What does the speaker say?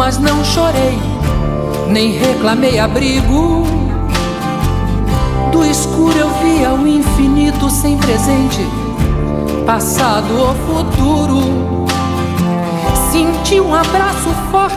mas não chorei, nem reclamei abrigo. Do escuro eu via o infinito sem presente, passado ou futuro. Senti um abraço forte